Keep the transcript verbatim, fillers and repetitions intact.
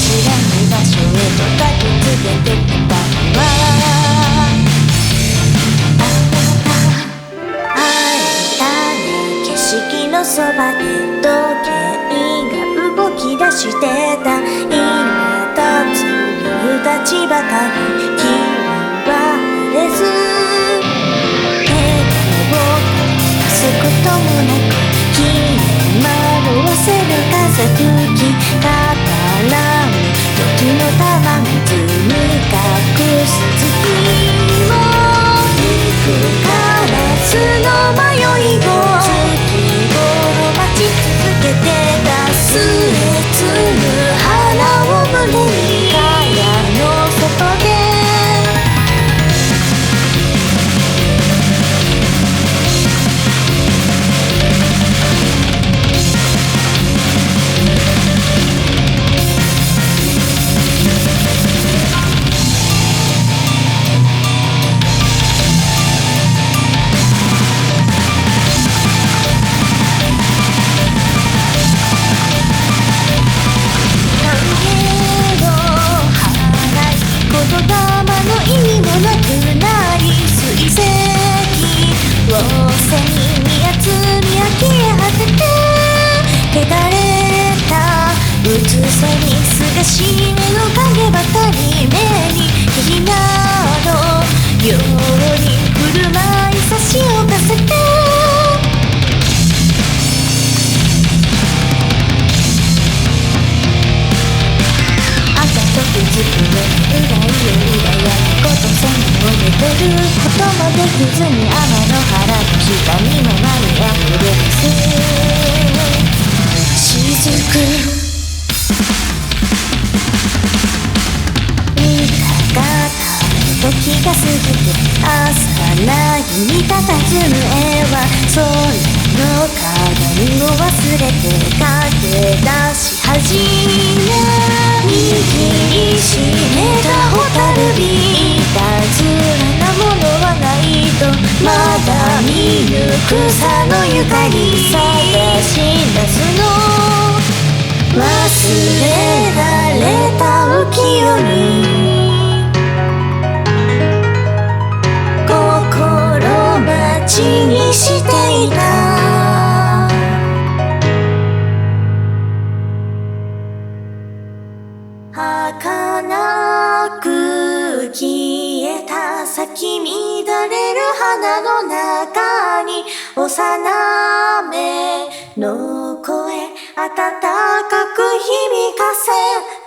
知らぬ場所へと駆けつけてきたのはあなた。会えたね景色のそばで時計が動き出してた。今立つ夕立ばかり君は晴れず笑顔を隠すこともなく君惑わせる風吹き語らう時の玉水に隠す月を行くからずの迷いを月頃待ち続けてた。末つむ花を胸に蚊帳の外で背に見集み飽き果てて汚れたうつせにすがしめの影ばかり目にひなのように振る舞い差しをかせて赤とくずくのうらいようらやことせんをめてることもできずに天の原の下にも舞いあふれる雫見たかった時が過ぎて朝なぎに佇む絵は空の鏡を忘れて駆け出し始め握りしめた蛍火いたずらなものはないとまだ見ぬ草のゆかり探し出すの忘れられた浮世に心待ちにしていた儚く消えた咲き乱れる花の中に幼めの声温かく響かせ